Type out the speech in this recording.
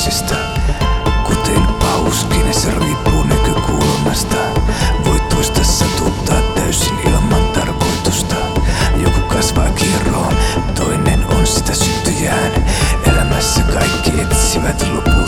ajatuksista. Kuten pauskin, se riippuu näkökulmasta. Voit toista satuttaa täysin ilman tarkoitusta. Joku kasvaa kierroon, toinen on sitä syntyjään. Elämässä kaikki etsivät lopun